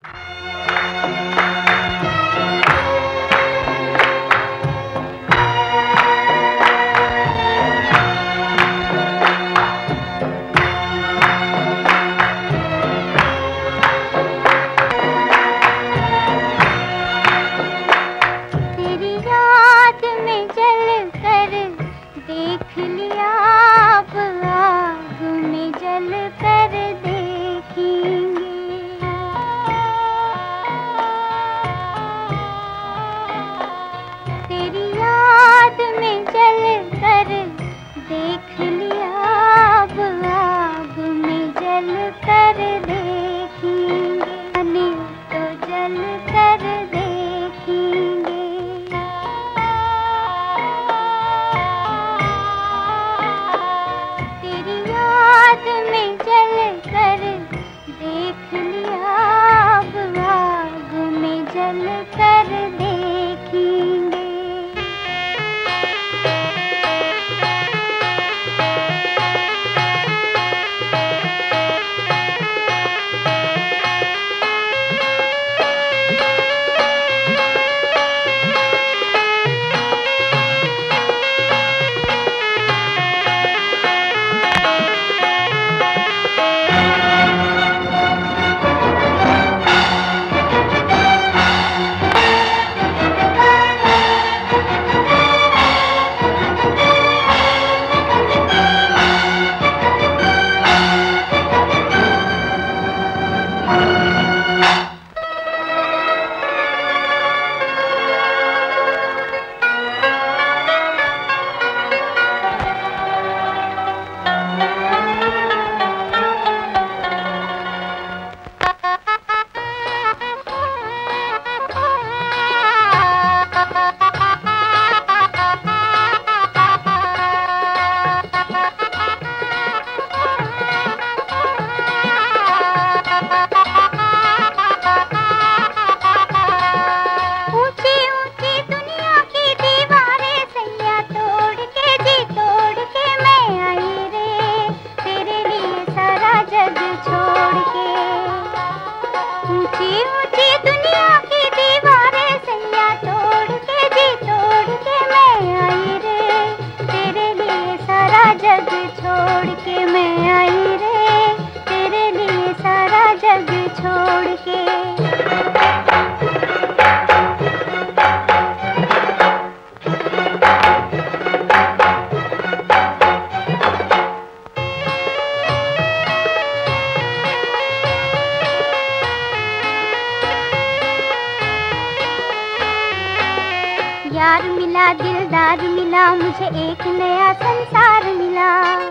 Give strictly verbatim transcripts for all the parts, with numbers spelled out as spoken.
यार मिला, दिलदार मिला, मुझे एक नया संसार मिला।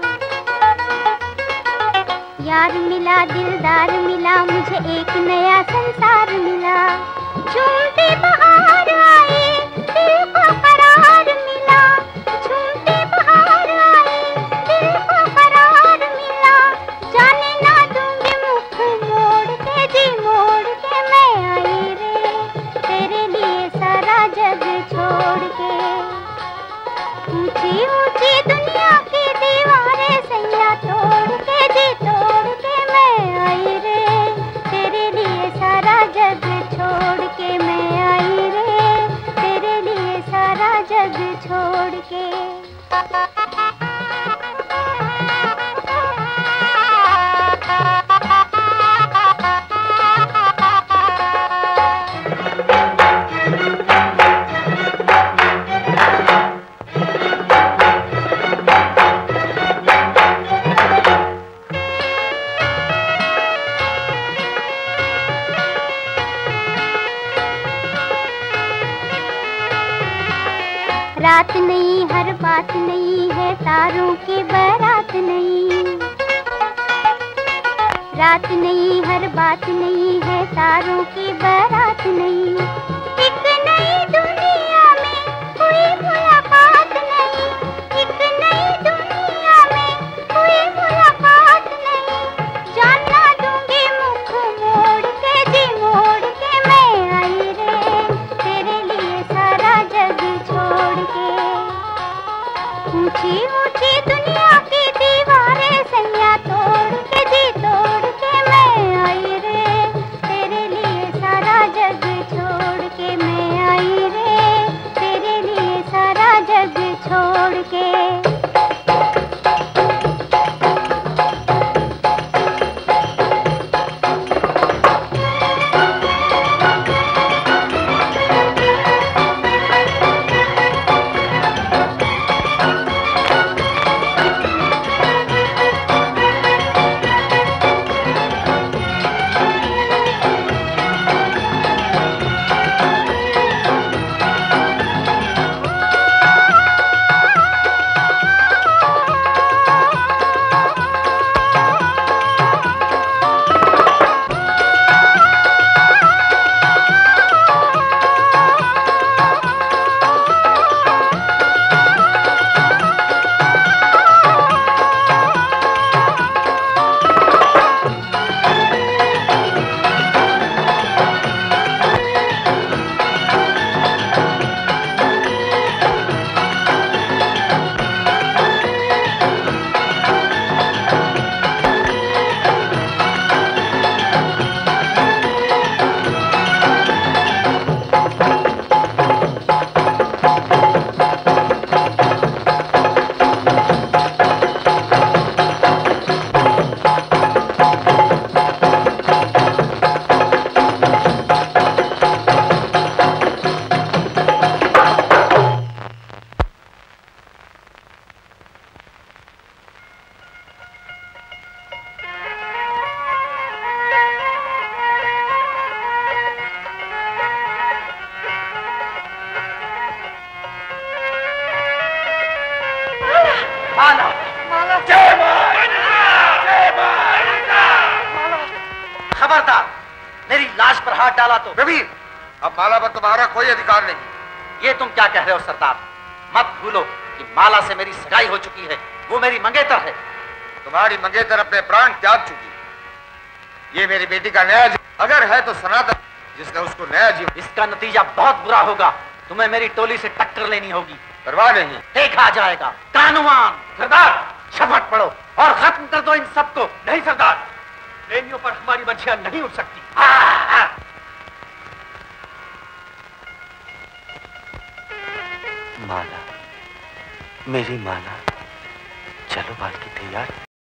यार मिला, दिलदार मिला, मुझे एक नया संसार मिला। झूमती बहार आई, दिल को करार मिला। झूमती बहार आई, दिल को करार मिला। जाने ना दूंगी मुख मोड़ के, जी मोड़ के मैं आई रे, तेरे लिए सारा जग छोड़ के। ऊंची ऊंची दुनिया की दीवारें सैया तोड़ के, जी तोड़ के मैं आई रे, तेरे लिए सारा जग छोड़ के मैं आई रे, तेरे लिए सारा जग छोड़ के। रात नहीं, हर बात नहीं है, तारों की बारात नहीं। रात नहीं, हर बात नहीं है, तारों की बारात नहीं। एक नई दुनिया में कोई मुलाकात नहीं, एक नई दुनिया में कोई मुलाकात नहीं। जानना दूंगी मुख मोड़ के, जी मोड़ के मैं आई रे, तेरे लिए सारा जग छोड़ के। ऊंची ऊंची दुनिया की दीवारें सैया तोड़ के, जी तोड़ के मैं आई रे, तेरे लिए मेरी लाश पर हाथ डाला तो। रवि, अब माला पर तुम्हारा कोई अधिकार नहीं। ये तुम क्या कह रहे हो सरदार? मत भूलो कि माला से मेरी सगाई हो चुकी है, वो मेरी मंगेतर है। तुम्हारी मंगेतर अपने प्राण त्याग चुकी। ये मेरी बेटी का नया जीवन अगर है तो सनातन, जिसने उसको नया जीवन। इसका नतीजा बहुत बुरा होगा। तुम्हें मेरी टोली से टक्कर लेनी होगी। परवाह नहीं, देखा जाएगा। कानून। सरदार, शपथ पढ़ो और खत्म कर दो इन सबको। नहीं सरदार, प्रेमियों पर हमारी बच्चियां नहीं उठ सकती। आ, आ, माला, मेरी माला, चलो बाल की तैयार।